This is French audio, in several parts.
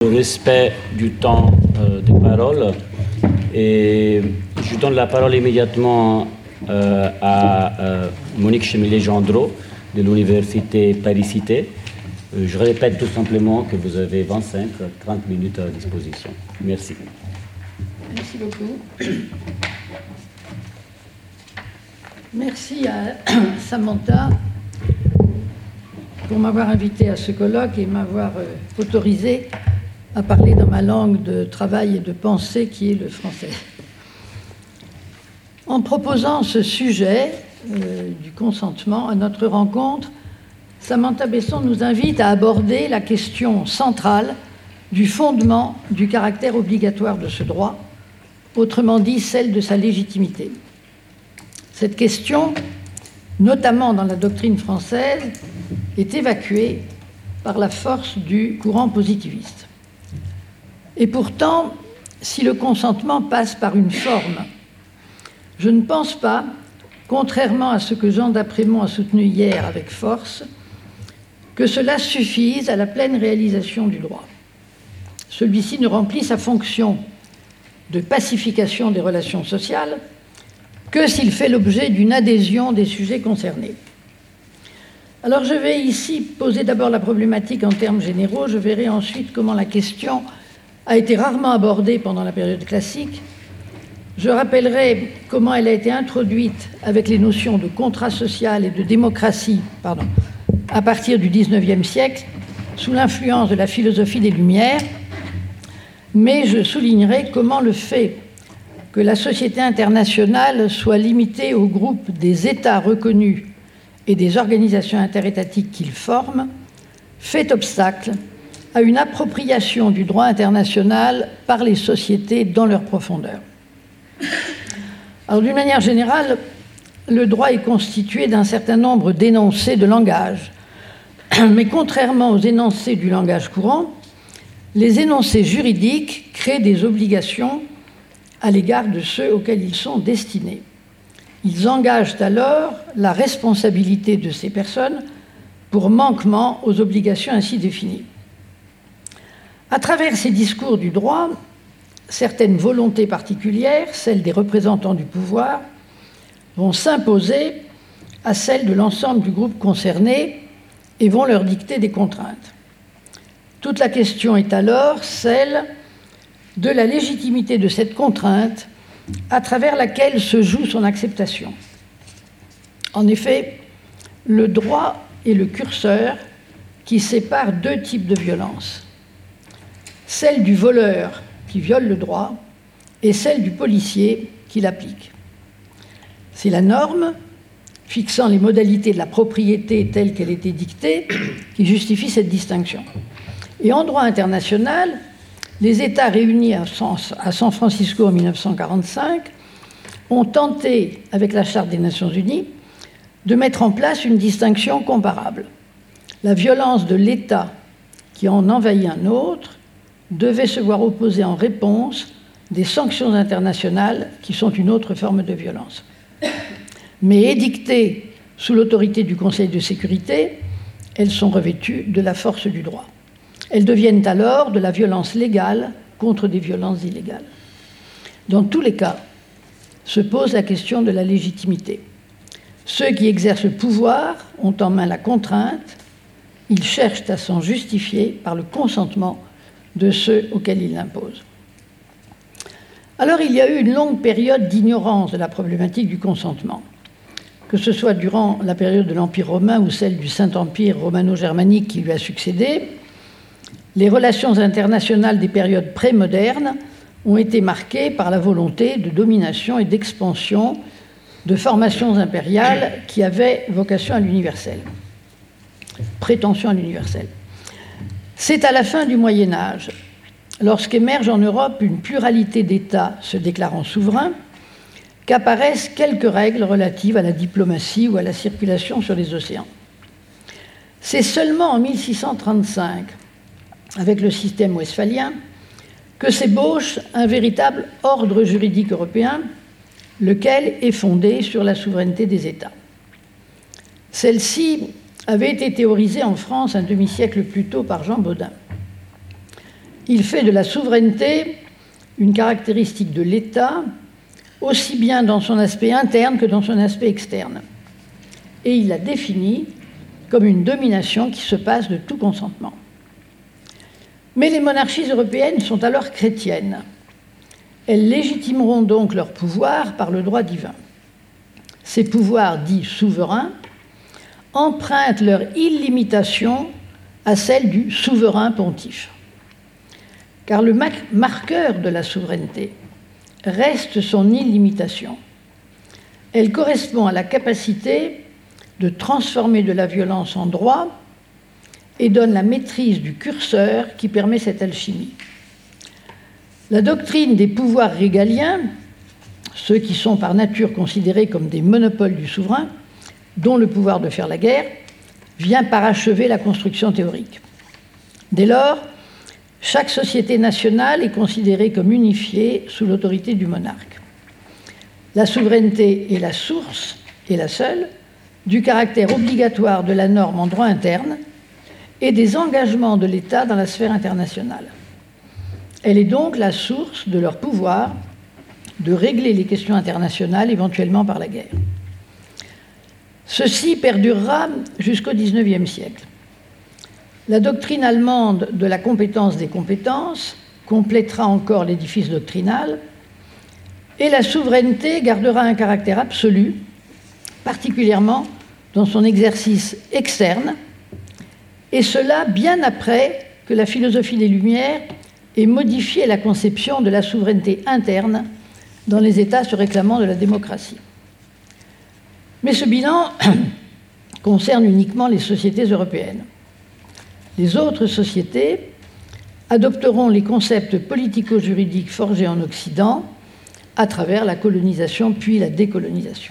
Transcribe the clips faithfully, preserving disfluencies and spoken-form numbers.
respect du temps euh, de parole. Et je donne la parole immédiatement euh, à euh, Monique Chemillé-Gendreau de l'Université Paris-Cité. Euh, je répète tout simplement que vous avez vingt-cinq à trente minutes à disposition. Merci. Merci beaucoup. Merci à Samantha pour m'avoir invité à ce colloque et m'avoir euh, autorisé à parler dans ma langue de travail et de pensée qui est le français. En proposant ce sujet euh, du consentement à notre rencontre, Samantha Besson nous invite à aborder la question centrale du fondement du caractère obligatoire de ce droit, autrement dit celle de sa légitimité. Cette question, notamment dans la doctrine française, est évacuée par la force du courant positiviste. Et pourtant, si le consentement passe par une forme, je ne pense pas, contrairement à ce que Jean d'Apremont a soutenu hier avec force, que cela suffise à la pleine réalisation du droit. Celui-ci ne remplit sa fonction de pacification des relations sociales que s'il fait l'objet d'une adhésion des sujets concernés. Alors je vais ici poser d'abord la problématique en termes généraux, je verrai ensuite comment la question a été rarement abordée pendant la période classique. Je rappellerai comment elle a été introduite avec les notions de contrat social et de démocratie, pardon, à partir du dix-neuvième siècle, sous l'influence de la philosophie des Lumières, mais je soulignerai comment le fait que la société internationale soit limitée au groupe des États reconnus et des organisations interétatiques qu'ils forment fait obstacle à une appropriation du droit international par les sociétés dans leur profondeur. Alors, d'une manière générale, le droit est constitué d'un certain nombre d'énoncés de langage, mais contrairement aux énoncés du langage courant, les énoncés juridiques créent des obligations à l'égard de ceux auxquels ils sont destinés. Ils engagent alors la responsabilité de ces personnes pour manquement aux obligations ainsi définies. À travers ces discours du droit, certaines volontés particulières, celles des représentants du pouvoir, vont s'imposer à celles de l'ensemble du groupe concerné et vont leur dicter des contraintes. Toute la question est alors celle de la légitimité de cette contrainte à travers laquelle se joue son acceptation. En effet, le droit est le curseur qui sépare deux types de violences. Celle du voleur qui viole le droit et celle du policier qui l'applique. C'est la norme, fixant les modalités de la propriété telle qu'elle était dictée, qui justifie cette distinction. Et en droit international, les États réunis à San Francisco en mille neuf cent quarante-cinq ont tenté, avec la Charte des Nations Unies, de mettre en place une distinction comparable. La violence de l'État qui en envahit un autre devait se voir opposer en réponse des sanctions internationales qui sont une autre forme de violence. Mais édictées sous l'autorité du Conseil de sécurité, elles sont revêtues de la force du droit. Elles deviennent alors de la violence légale contre des violences illégales. Dans tous les cas, se pose la question de la légitimité. Ceux qui exercent le pouvoir ont en main la contrainte, ils cherchent à s'en justifier par le consentement de ceux auxquels ils l'imposent. Alors il y a eu une longue période d'ignorance de la problématique du consentement, que ce soit durant la période de l'Empire romain ou celle du Saint-Empire romano-germanique qui lui a succédé. Les relations internationales des périodes pré-modernes ont été marquées par la volonté de domination et d'expansion de formations impériales qui avaient vocation à l'universel, prétention à l'universel. C'est à la fin du Moyen Âge, lorsqu'émerge en Europe une pluralité d'États se déclarant souverains, qu'apparaissent quelques règles relatives à la diplomatie ou à la circulation sur les océans. C'est seulement en mille six cent trente-cinq, avec le système westphalien, que s'ébauche un véritable ordre juridique européen, lequel est fondé sur la souveraineté des États. Celle-ci avait été théorisée en France un demi-siècle plus tôt par Jean Bodin. il fait de la souveraineté une caractéristique de l'État, aussi bien dans son aspect interne que dans son aspect externe. Et il la définit comme une domination qui se passe de tout consentement. Mais les monarchies européennes sont alors chrétiennes. Elles légitimeront donc leur pouvoir par le droit divin. Ces pouvoirs dits souverains empruntent leur illimitation à celle du souverain pontife. Car le marqueur de la souveraineté reste son illimitation. Elle correspond à la capacité de transformer de la violence en droit et donne la maîtrise du curseur qui permet cette alchimie. La doctrine des pouvoirs régaliens, ceux qui sont par nature considérés comme des monopoles du souverain, dont le pouvoir de faire la guerre, vient parachever la construction théorique. Dès lors, chaque société nationale est considérée comme unifiée sous l'autorité du monarque. La souveraineté est la source, et la seule, du caractère obligatoire de la norme en droit interne et des engagements de l'État dans la sphère internationale. Elle est donc la source de leur pouvoir de régler les questions internationales, éventuellement par la guerre. Ceci perdurera jusqu'au dix-neuvième siècle. La doctrine allemande de la compétence des compétences complétera encore l'édifice doctrinal et la souveraineté gardera un caractère absolu, particulièrement dans son exercice externe, et cela bien après que la philosophie des Lumières ait modifié la conception de la souveraineté interne dans les États se réclamant de la démocratie. Mais ce bilan concerne uniquement les sociétés européennes. Les autres sociétés adopteront les concepts politico-juridiques forgés en Occident à travers la colonisation puis la décolonisation.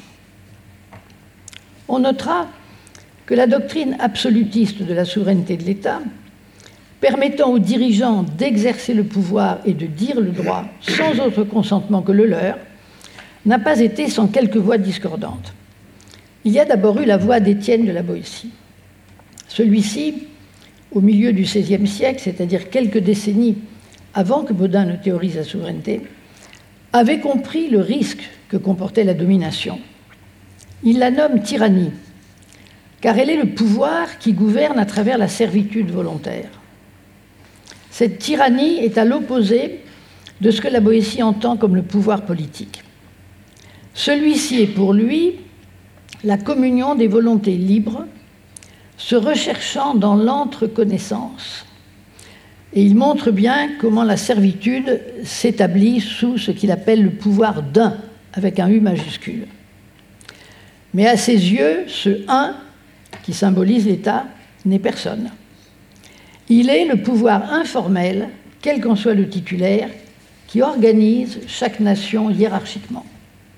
On notera que la doctrine absolutiste de la souveraineté de l'État, permettant aux dirigeants d'exercer le pouvoir et de dire le droit sans autre consentement que le leur, n'a pas été sans quelques voix discordantes. Il y a d'abord eu la voix d'Étienne de la Boétie. Celui-ci, au milieu du seizième siècle, c'est-à-dire quelques décennies avant que Bodin ne théorise la souveraineté, avait compris le risque que comportait la domination. Il la nomme tyrannie, car elle est le pouvoir qui gouverne à travers la servitude volontaire. Cette tyrannie est à l'opposé de ce que la Boétie entend comme le pouvoir politique. Celui-ci est pour lui la communion des volontés libres, se recherchant dans l'entreconnaissance. Et il montre bien comment la servitude s'établit sous ce qu'il appelle le pouvoir d'un, avec un U majuscule. Mais à ses yeux, ce un, qui symbolise l'État, n'est personne. Il est le pouvoir informel, quel qu'en soit le titulaire, qui organise chaque nation hiérarchiquement.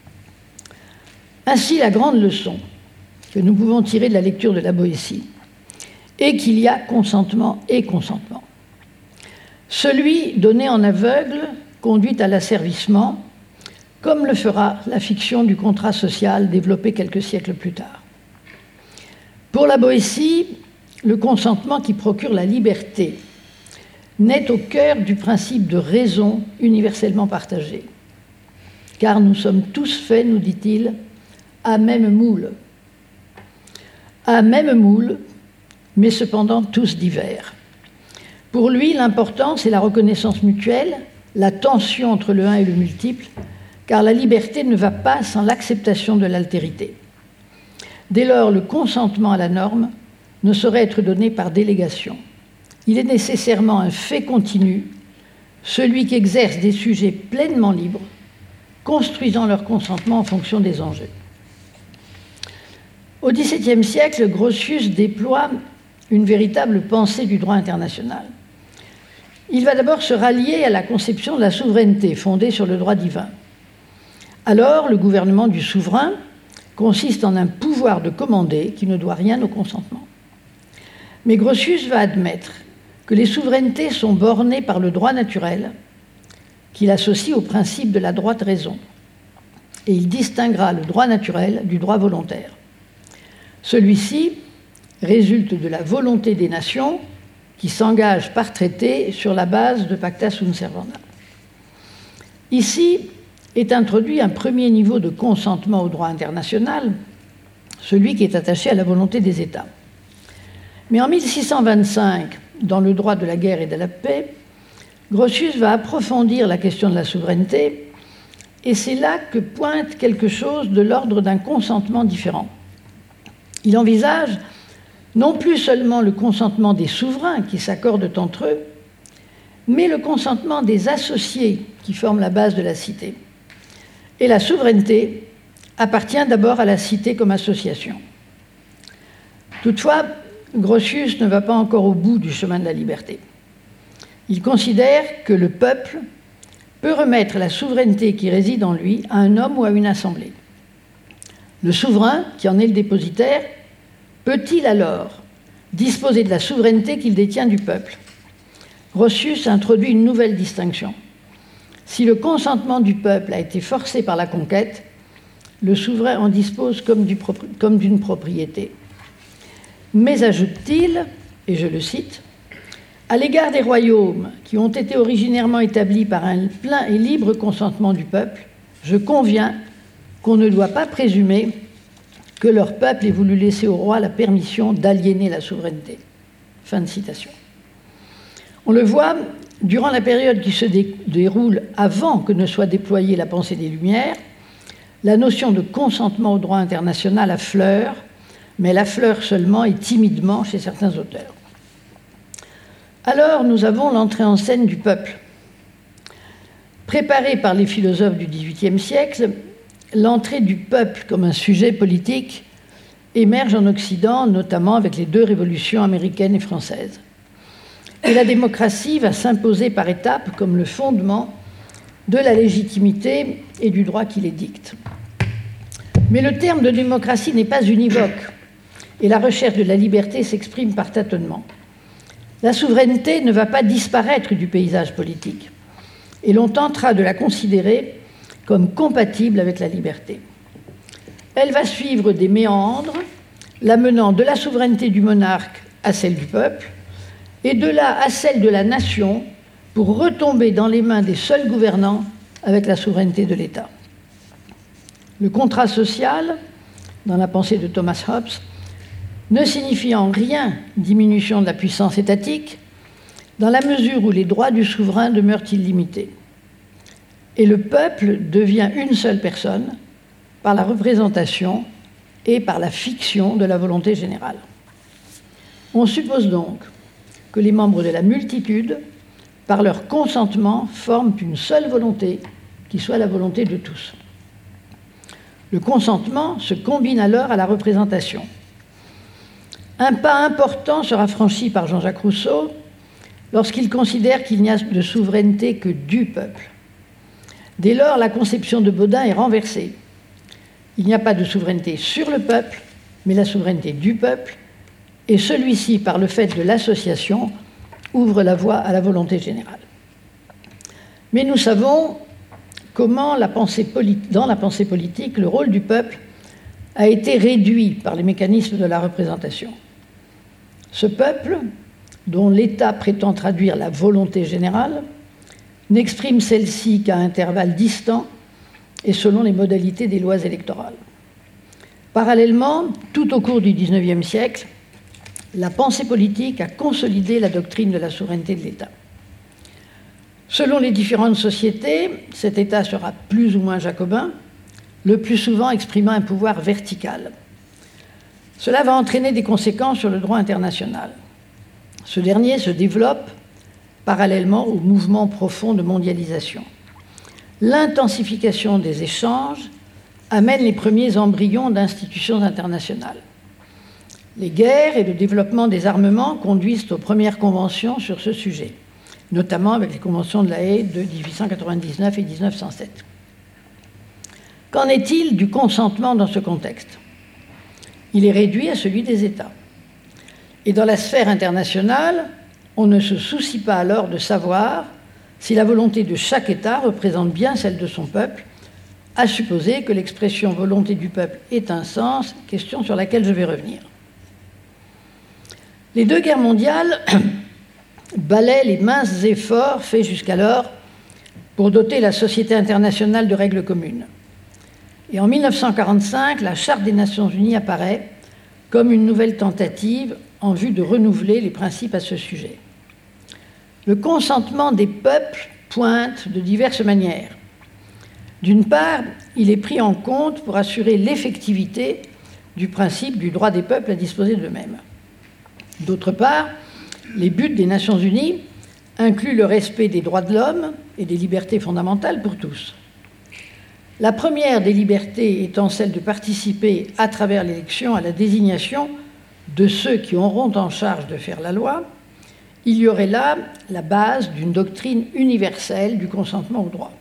Ainsi, la grande leçon que nous pouvons tirer de la lecture de la Boétie est qu'il y a consentement et consentement. Celui donné en aveugle conduit à l'asservissement, comme le fera la fiction du contrat social développée quelques siècles plus tard. Pour la Boétie, le consentement qui procure la liberté naît au cœur du principe de raison universellement partagé. Car nous sommes tous faits, nous dit-il, à même moule. À même moule, mais cependant tous divers. Pour lui, l'important, c'est la reconnaissance mutuelle, la tension entre le un et le multiple, car la liberté ne va pas sans l'acceptation de l'altérité. Dès lors, le consentement à la norme ne saurait être donné par délégation. Il est nécessairement un fait continu, celui qui exerce des sujets pleinement libres, construisant leur consentement en fonction des enjeux. Au dix-septième siècle, Grotius déploie une véritable pensée du droit international. Il va d'abord se rallier à la conception de la souveraineté fondée sur le droit divin. Alors, le gouvernement du souverain consiste en un pouvoir de commander qui ne doit rien au consentement. Mais Grotius va admettre que les souverainetés sont bornées par le droit naturel, qu'il associe au principe de la droite raison. Et il distinguera le droit naturel du droit volontaire. Celui-ci résulte de la volonté des nations qui s'engage par traité sur la base de pacta sunt servanda. Ici est introduit un premier niveau de consentement au droit international, celui qui est attaché à la volonté des États. Mais en mille six cent vingt-cinq, dans le droit de la guerre et de la paix, Grotius va approfondir la question de la souveraineté, et c'est là que pointe quelque chose de l'ordre d'un consentement différent. Il envisage non plus seulement le consentement des souverains qui s'accordent entre eux, mais le consentement des associés qui forment la base de la cité. Et la souveraineté appartient d'abord à la cité comme association. Toutefois, Grotius ne va pas encore au bout du chemin de la liberté. Il considère que le peuple peut remettre la souveraineté qui réside en lui à un homme ou à une assemblée. Le souverain, qui en est le dépositaire, peut-il alors disposer de la souveraineté qu'il détient du peuple? Grotius introduit une nouvelle distinction. Si le consentement du peuple a été forcé par la conquête, le souverain en dispose comme, du propri- comme d'une propriété. Mais, ajoute-t-il, et je le cite, « À l'égard des royaumes qui ont été originairement établis par un plein et libre consentement du peuple, je conviens qu'on ne doit pas présumer que leur peuple ait voulu laisser au roi la permission d'aliéner la souveraineté. » Fin de citation. On le voit, durant la période qui se dé- déroule avant que ne soit déployée la pensée des Lumières, la notion de consentement au droit international affleure, mais elle affleure seulement et timidement chez certains auteurs. Alors, nous avons l'entrée en scène du peuple. Préparée par les philosophes du dix-huitième siècle, l'entrée du peuple comme un sujet politique émerge en Occident, notamment avec les deux révolutions américaines et françaises. Et la démocratie va s'imposer par étapes comme le fondement de la légitimité et du droit qui les dicte. Mais le terme de démocratie n'est pas univoque, et la recherche de la liberté s'exprime par tâtonnement. La souveraineté ne va pas disparaître du paysage politique, et l'on tentera de la considérer comme compatible avec la liberté. Elle va suivre des méandres, l'amenant de la souveraineté du monarque à celle du peuple, et de là à celle de la nation, pour retomber dans les mains des seuls gouvernants avec la souveraineté de l'État. Le contrat social, dans la pensée de Thomas Hobbes, ne signifie en rien diminution de la puissance étatique, dans la mesure où les droits du souverain demeurent illimités. Et le peuple devient une seule personne par la représentation et par la fiction de la volonté générale. On suppose donc que les membres de la multitude, par leur consentement, forment une seule volonté, qui soit la volonté de tous. Le consentement se combine alors à la représentation. Un pas important sera franchi par Jean-Jacques Rousseau lorsqu'il considère qu'il n'y a de souveraineté que du peuple. Dès lors, la conception de Bodin est renversée. Il n'y a pas de souveraineté sur le peuple, mais la souveraineté du peuple, et celui-ci, par le fait de l'association, ouvre la voie à la volonté générale. Mais nous savons comment, la pensée politi- dans la pensée politique, le rôle du peuple a été réduit par les mécanismes de la représentation. Ce peuple, dont l'État prétend traduire la volonté générale, n'exprime celle-ci qu'à intervalles distants et selon les modalités des lois électorales. Parallèlement, tout au cours du dix-neuvième siècle, la pensée politique a consolidé la doctrine de la souveraineté de l'État. Selon les différentes sociétés, cet État sera plus ou moins jacobin, le plus souvent exprimant un pouvoir vertical. Cela va entraîner des conséquences sur le droit international. Ce dernier se développe parallèlement au mouvement profond de mondialisation. L'intensification des échanges amène les premiers embryons d'institutions internationales. Les guerres et le développement des armements conduisent aux premières conventions sur ce sujet, notamment avec les conventions de La Haye de dix-huit cent quatre-vingt-dix-neuf et dix-neuf cent sept. Qu'en est-il du consentement dans ce contexte? Il est réduit à celui des États. Et dans la sphère internationale, on ne se soucie pas alors de savoir si la volonté de chaque État représente bien celle de son peuple, à supposer que l'expression volonté du peuple ait un sens, question sur laquelle je vais revenir. Les deux guerres mondiales balaie les minces efforts faits jusqu'alors pour doter la société internationale de règles communes. Et en mille neuf cent quarante-cinq, la Charte des Nations Unies apparaît comme une nouvelle tentative en vue de renouveler les principes à ce sujet. Le consentement des peuples pointe de diverses manières. D'une part, il est pris en compte pour assurer l'effectivité du principe du droit des peuples à disposer d'eux-mêmes. D'autre part, les buts des Nations Unies incluent le respect des droits de l'homme et des libertés fondamentales pour tous. La première des libertés étant celle de participer à travers l'élection à la désignation de ceux qui auront en charge de faire la loi, il y aurait là la base d'une doctrine universelle du consentement au droit.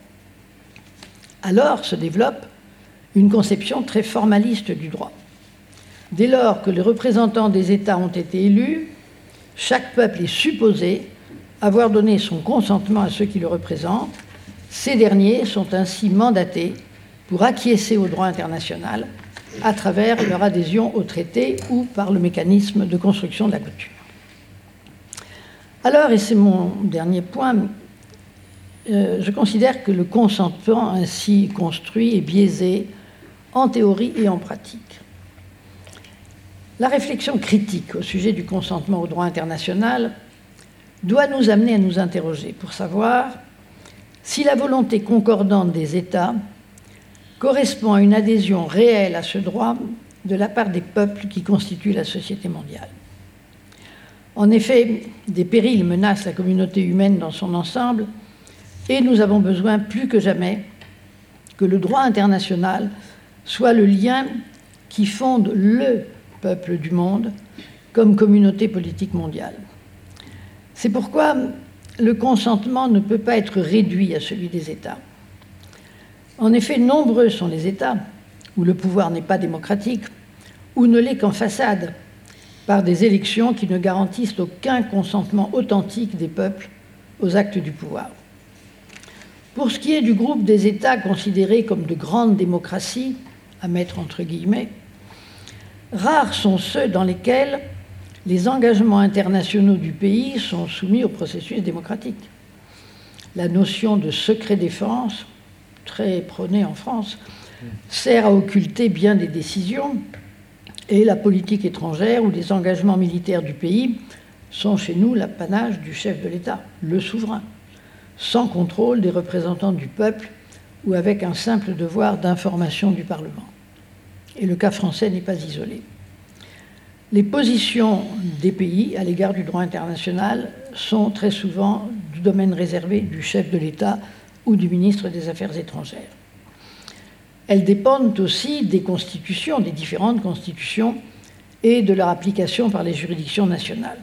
Alors se développe une conception très formaliste du droit. Dès lors que les représentants des États ont été élus, chaque peuple est supposé avoir donné son consentement à ceux qui le représentent. Ces derniers sont ainsi mandatés pour acquiescer au droit international à travers leur adhésion au traité ou par le mécanisme de construction de la coutume. Alors, et c'est mon dernier point, euh, je considère que le consentement ainsi construit est biaisé en théorie et en pratique. La réflexion critique au sujet du consentement au droit international doit nous amener à nous interroger pour savoir si la volonté concordante des États correspond à une adhésion réelle à ce droit de la part des peuples qui constituent la société mondiale. En effet, des périls menacent la communauté humaine dans son ensemble et nous avons besoin plus que jamais que le droit international soit le lien qui fonde le peuple du monde comme communauté politique mondiale. C'est pourquoi le consentement ne peut pas être réduit à celui des États. En effet, nombreux sont les États où le pouvoir n'est pas démocratique ou ne l'est qu'en façade, par des élections qui ne garantissent aucun consentement authentique des peuples aux actes du pouvoir. Pour ce qui est du groupe des États considérés comme de grandes démocraties, à mettre entre guillemets, rares sont ceux dans lesquels les engagements internationaux du pays sont soumis au processus démocratique. La notion de secret défense, très prônée en France, sert à occulter bien des décisions, et la politique étrangère ou les engagements militaires du pays sont chez nous l'apanage du chef de l'État, le souverain, sans contrôle des représentants du peuple ou avec un simple devoir d'information du Parlement. Et le cas français n'est pas isolé. Les positions des pays à l'égard du droit international sont très souvent du domaine réservé du chef de l'État ou du ministre des Affaires étrangères. Elles dépendent aussi des constitutions, des différentes constitutions et de leur application par les juridictions nationales.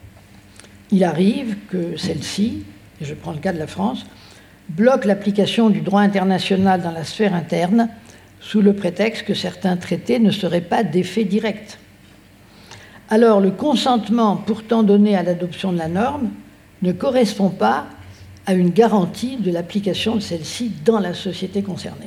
Il arrive que celles-ci, et je prends le cas de la France, bloquent l'application du droit international dans la sphère interne sous le prétexte que certains traités ne seraient pas d'effet direct. Alors le consentement pourtant donné à l'adoption de la norme ne correspond pas à une garantie de l'application de celle-ci dans la société concernée.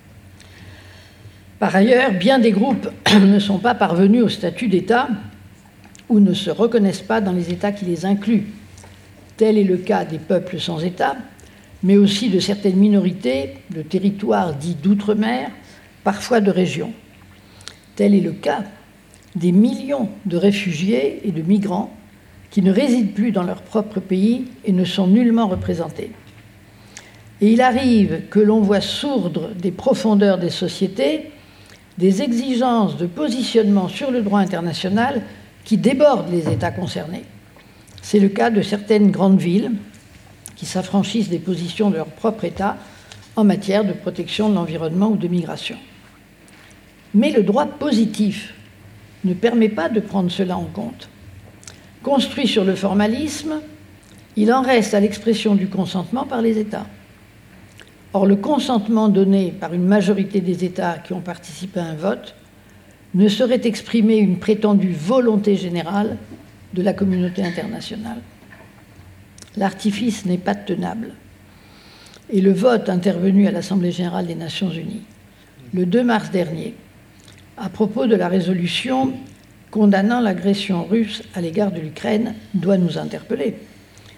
Par ailleurs, bien des groupes ne sont pas parvenus au statut d'État ou ne se reconnaissent pas dans les États qui les incluent. Tel est le cas des peuples sans État, mais aussi de certaines minorités de territoires dits d'outre-mer, parfois de régions. Tel est le cas des millions de réfugiés et de migrants qui ne résident plus dans leur propre pays et ne sont nullement représentés. Et il arrive que l'on voit sourdre des profondeurs des sociétés des exigences de positionnement sur le droit international qui débordent les États concernés. C'est le cas de certaines grandes villes qui s'affranchissent des positions de leur propre État en matière de protection de l'environnement ou de migration. Mais le droit positif ne permet pas de prendre cela en compte. Construit sur le formalisme, il en reste à l'expression du consentement par les États. Or, le consentement donné par une majorité des États qui ont participé à un vote ne saurait exprimer une prétendue volonté générale de la communauté internationale. L'artifice n'est pas tenable. Et le vote intervenu à l'Assemblée générale des Nations unies le deux mars dernier, à propos de la résolution condamnant l'agression russe à l'égard de l'Ukraine, doit nous interpeller.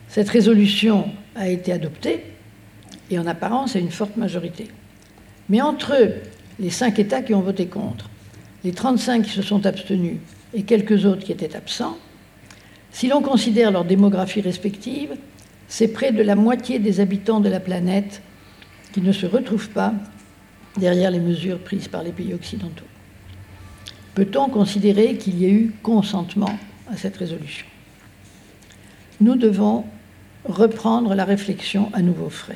Cette résolution a été adoptée, et en apparence à une forte majorité. Mais entre les cinq États qui ont voté contre, les trente-cinq qui se sont abstenus et quelques autres qui étaient absents, si l'on considère leur démographie respective, c'est près de la moitié des habitants de la planète qui ne se retrouvent pas derrière les mesures prises par les pays occidentaux. Peut-on considérer qu'il y ait eu consentement à cette résolution? Nous devons reprendre la réflexion à nouveau frais.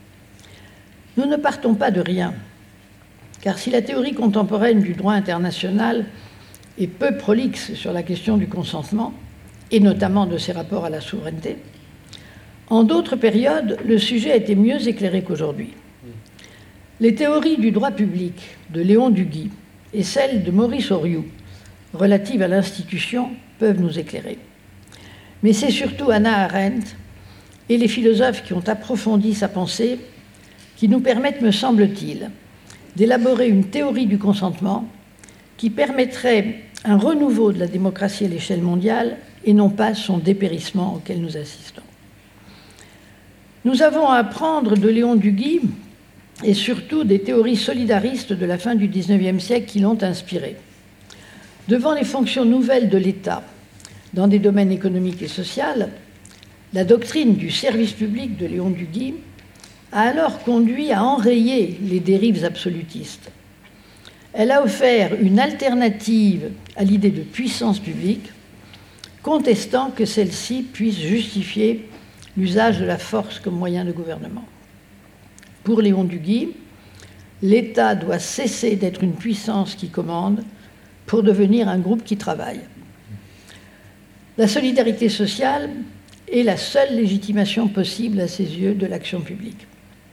Nous ne partons pas de rien, car si la théorie contemporaine du droit international est peu prolixe sur la question du consentement, et notamment de ses rapports à la souveraineté, en d'autres périodes, le sujet a été mieux éclairé qu'aujourd'hui. Les théories du droit public de Léon Duguy et celles de Maurice Horiou relatives à l'institution peuvent nous éclairer. Mais c'est surtout Hannah Arendt et les philosophes qui ont approfondi sa pensée qui nous permettent, me semble-t-il, d'élaborer une théorie du consentement qui permettrait un renouveau de la démocratie à l'échelle mondiale et non pas son dépérissement auquel nous assistons. Nous avons à apprendre de Léon Duguy et surtout des théories solidaristes de la fin du dix-neuvième siècle qui l'ont inspiré. Devant les fonctions nouvelles de l'État dans des domaines économiques et sociaux, la doctrine du service public de Léon Duguy a alors conduit à enrayer les dérives absolutistes. Elle a offert une alternative à l'idée de puissance publique, contestant que celle-ci puisse justifier l'usage de la force comme moyen de gouvernement. Pour Léon Duguy, l'État doit cesser d'être une puissance qui commande pour devenir un groupe qui travaille. La solidarité sociale est la seule légitimation possible à ses yeux de l'action publique.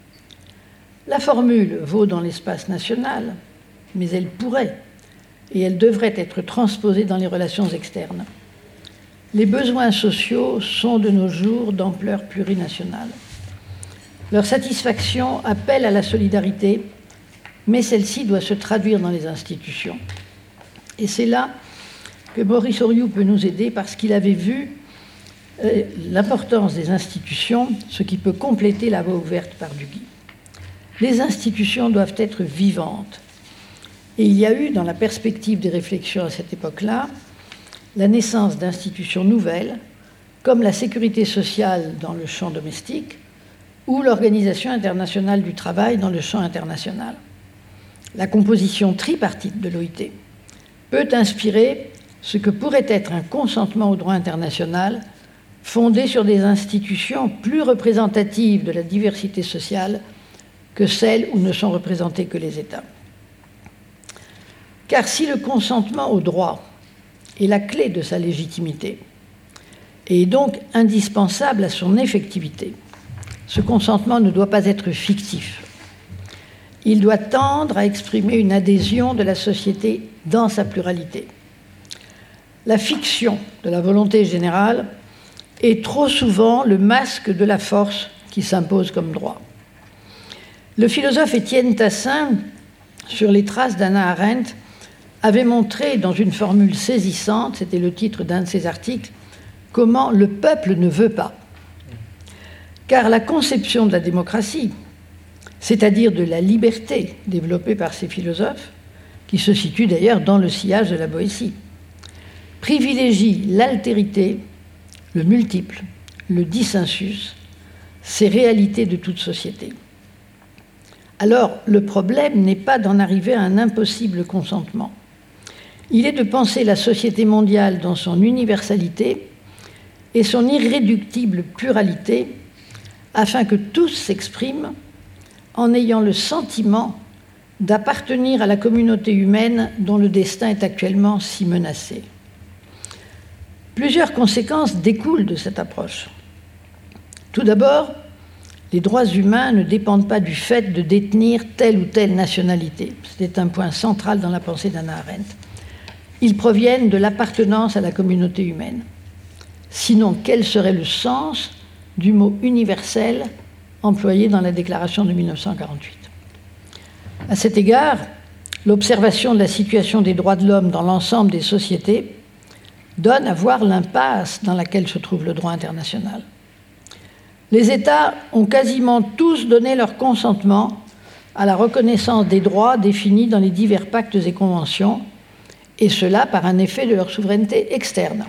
La formule vaut dans l'espace national, mais elle pourrait et elle devrait être transposée dans les relations externes. Les besoins sociaux sont de nos jours d'ampleur plurinationale. Leur satisfaction appelle à la solidarité, mais celle-ci doit se traduire dans les institutions. Et c'est là que Maurice Horiou peut nous aider parce qu'il avait vu euh, l'importance des institutions, ce qui peut compléter la voie ouverte par Duguy. Les institutions doivent être vivantes. Et il y a eu, dans la perspective des réflexions à cette époque-là, la naissance d'institutions nouvelles, comme la sécurité sociale dans le champ domestique ou l'Organisation internationale du travail dans le champ international. La composition tripartite de l'O I T peut inspirer ce que pourrait être un consentement au droit international fondé sur des institutions plus représentatives de la diversité sociale que celles où ne sont représentés que les États. Car si le consentement au droit est la clé de sa légitimité et est donc indispensable à son effectivité, ce consentement ne doit pas être fictif. Il doit tendre à exprimer une adhésion de la société dans sa pluralité. La fiction de la volonté générale est trop souvent le masque de la force qui s'impose comme droit. Le philosophe Étienne Tassin, sur les traces d'Hannah Arendt, avait montré dans une formule saisissante, c'était le titre d'un de ses articles, comment le peuple ne veut pas. Car la conception de la démocratie, c'est-à-dire de la liberté développée par ces philosophes, qui se situe d'ailleurs dans le sillage de la Boétie, privilégie l'altérité, le multiple, le dissensus, ces réalités de toute société. Alors, le problème n'est pas d'en arriver à un impossible consentement. Il est de penser la société mondiale dans son universalité et son irréductible pluralité afin que tous s'expriment en ayant le sentiment d'appartenir à la communauté humaine dont le destin est actuellement si menacé. Plusieurs conséquences découlent de cette approche. Tout d'abord, les droits humains ne dépendent pas du fait de détenir telle ou telle nationalité. C'est un point central dans la pensée d'Hannah Arendt. Ils proviennent de l'appartenance à la communauté humaine. Sinon, quel serait le sens du mot universel employé dans la Déclaration de mille neuf cent quarante-huit? À cet égard, l'observation de la situation des droits de l'homme dans l'ensemble des sociétés donne à voir l'impasse dans laquelle se trouve le droit international. les États ont quasiment tous donné leur consentement à la reconnaissance des droits définis dans les divers pactes et conventions, et cela par un effet de leur souveraineté externe.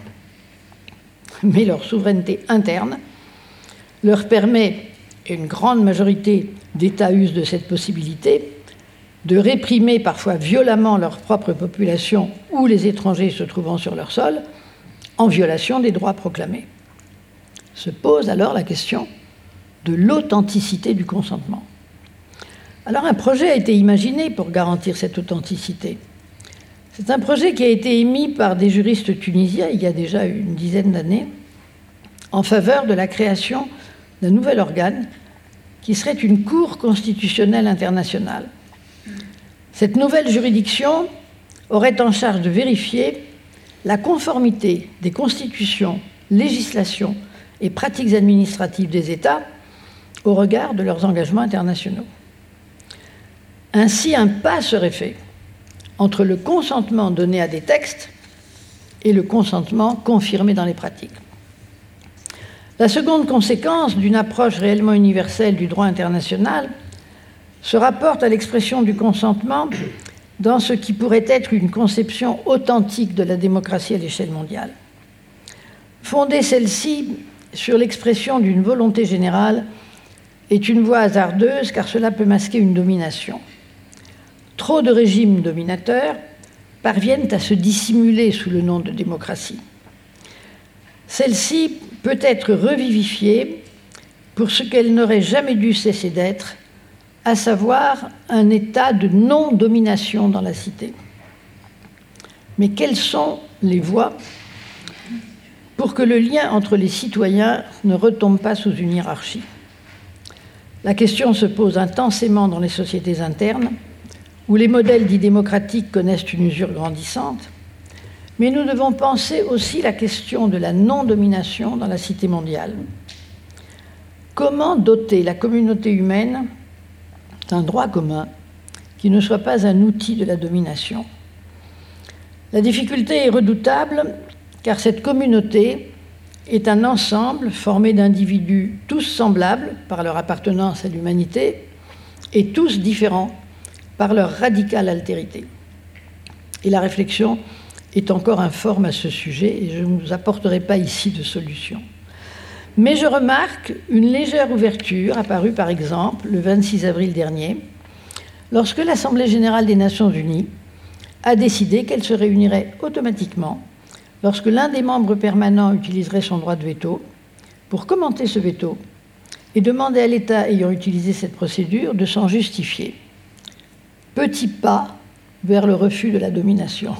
Mais leur souveraineté interne leur permet, et une grande majorité d'États usent de cette possibilité, de réprimer parfois violemment leur propre population ou les étrangers se trouvant sur leur sol, en violation des droits proclamés. Se pose alors la question de l'authenticité du consentement. Alors un projet a été imaginé pour garantir cette authenticité. C'est un projet qui a été émis par des juristes tunisiens il y a déjà une dizaine d'années en faveur de la création d'un nouvel organe qui serait une Cour constitutionnelle internationale. Cette nouvelle juridiction aurait en charge de vérifier la conformité des constitutions, législations et pratiques administratives des États au regard de leurs engagements internationaux. Ainsi, un pas serait fait entre le consentement donné à des textes et le consentement confirmé dans les pratiques. La seconde conséquence d'une approche réellement universelle du droit international se rapporte à l'expression du consentement dans ce qui pourrait être une conception authentique de la démocratie à l'échelle mondiale. Fonder celle-ci sur l'expression d'une volonté générale est une voie hasardeuse car cela peut masquer une domination. Trop de régimes dominateurs parviennent à se dissimuler sous le nom de démocratie. Celle-ci peut être revivifiée pour ce qu'elle n'aurait jamais dû cesser d'être, à savoir un état de non-domination dans la cité. Mais quelles sont les voies pour que le lien entre les citoyens ne retombe pas sous une hiérarchie? La question se pose intensément dans les sociétés internes, où les modèles dits démocratiques connaissent une usure grandissante, mais nous devons penser aussi la question de la non-domination dans la cité mondiale. Comment doter la communauté humaine d'un droit commun qui ne soit pas un outil de la domination? La difficulté est redoutable car cette communauté est un ensemble formé d'individus tous semblables par leur appartenance à l'humanité et tous différents par leur radicale altérité. Et la réflexion est encore informe à ce sujet et je ne vous apporterai pas ici de solution. Mais je remarque une légère ouverture apparue par exemple le vingt-six avril dernier lorsque l'Assemblée générale des Nations unies a décidé qu'elle se réunirait automatiquement lorsque l'un des membres permanents utiliserait son droit de veto pour commenter ce veto et demander à l'État ayant utilisé cette procédure de s'en justifier. Petit pas vers le refus de la domination.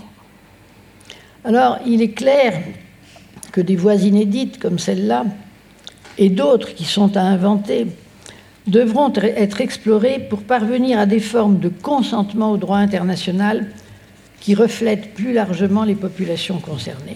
Alors, il est clair que des voies inédites comme celle-là et d'autres qui sont à inventer devront être explorées pour parvenir à des formes de consentement au droit international qui reflètent plus largement les populations concernées.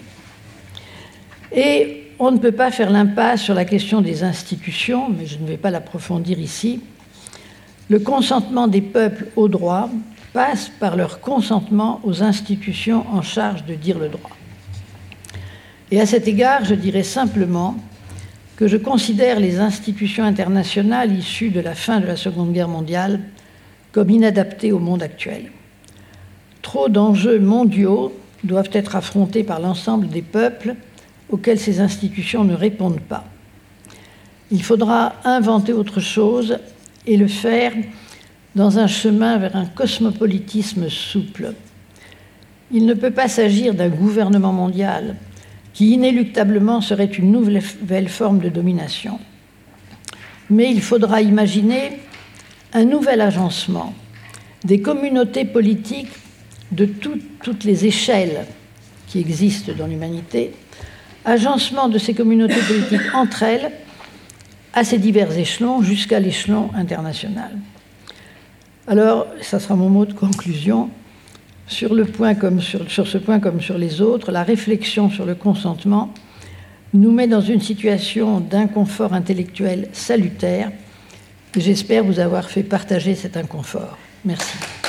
Et on ne peut pas faire l'impasse sur la question des institutions, mais je ne vais pas l'approfondir ici. Le consentement des peuples au droit passe par leur consentement aux institutions en charge de dire le droit. Et à cet égard, je dirais simplement que je considère les institutions internationales issues de la fin de la Seconde Guerre mondiale comme inadaptées au monde actuel. Trop d'enjeux mondiaux doivent être affrontés par l'ensemble des peuples auxquels ces institutions ne répondent pas. Il faudra inventer autre chose et le faire dans un chemin vers un cosmopolitisme souple. Il ne peut pas s'agir d'un gouvernement mondial qui inéluctablement serait une nouvelle forme de domination. Mais il faudra imaginer un nouvel agencement des communautés politiques de tout, toutes les échelles qui existent dans l'humanité, agencement de ces communautés politiques entre elles à ces divers échelons jusqu'à l'échelon international. Alors, ça sera mon mot de conclusion. Sur, le point comme sur, sur ce point comme sur les autres, la réflexion sur le consentement nous met dans une situation d'inconfort intellectuel salutaire et j'espère vous avoir fait partager cet inconfort. Merci.